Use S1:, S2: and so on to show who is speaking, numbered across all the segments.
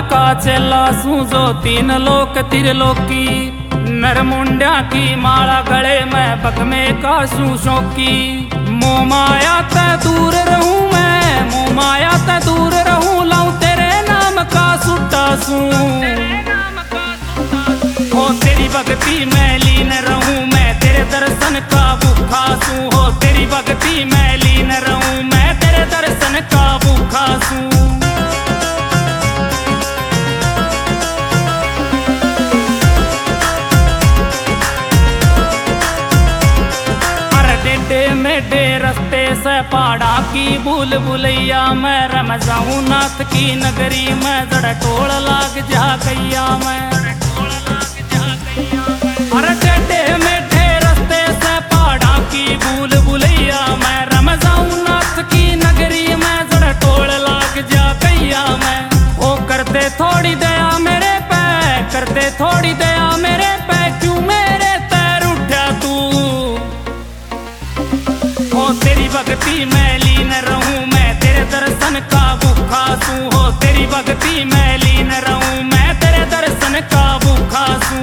S1: का चेला सू जो तीन लोक त्रिलोकी, नर मुंड्या की माला गले में बक में का सू शौकी। मोह माया ते दूर रहूं मैं, मोह माया ते दूर रहूं, लाऊं तेरे नाम का सुट्टा सू। हो तेरी भक्ति में लीन रहूं मैं, तेरे दर्शन का भूखा सू। हो तेरी भक्ति में लीन रहूं मैं, तेरे दर्शन का भूखा सू। मेढे रास्ते से पहाड़ा की भूल भुलैया, मैं रम जाऊं नाथ की नगरी में, जड़ टोल लाग जा गैया मैं। अरे टेढ़े मेढे रास्ते से पहाड़ा की भूल भुलैया, मैं रम जाऊं नाथ की नगरी में, जड़ टोल लाग जा गैया मैं। ओ करते थोड़ी दया मेरे पे, करते थोड़ी दया मेरे पे, क्यों मेरे तैर उठा तू। हो तेरी भक्ति में लीन रहूं मैं, तेरे दर्शन का भूखा सू। हो तेरी भक्ति में लीन रहूं मैं, तेरे दर्शन का भूखा सू।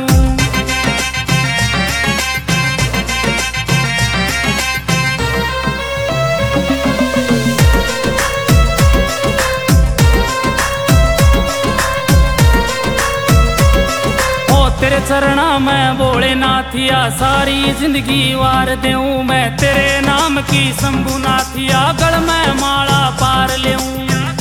S1: तेरे चरणा में भोलेनाथिया, सारी जिंदगी वार देऊं मैं, तेरे नाम की शंभुनाथिया, गल में माला पार लेऊं।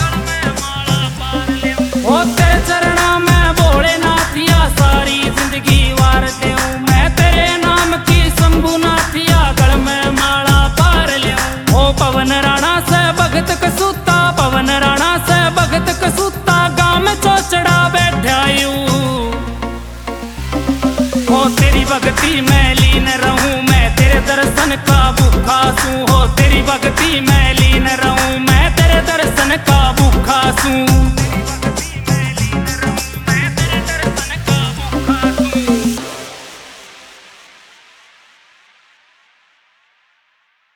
S1: ओ तेरे चरणा में भोलेनाथिया, सारी जिंदगी वार देऊं मैं, तेरे नाम की शंभुनाथिया, गल में माला पार लेऊं। ओ पवन राणा से भगत कसूता, पवन राणा से भगत कसूता, गांव में चोचड़ा बैठायूं। हो तेरी भक्ति में लीन रहूं मैं, तेरे दर्शन का भूखा सू। हो तेरी भक्ति में लीन रहूं मैं, तेरे दर्शन का भूखा सू।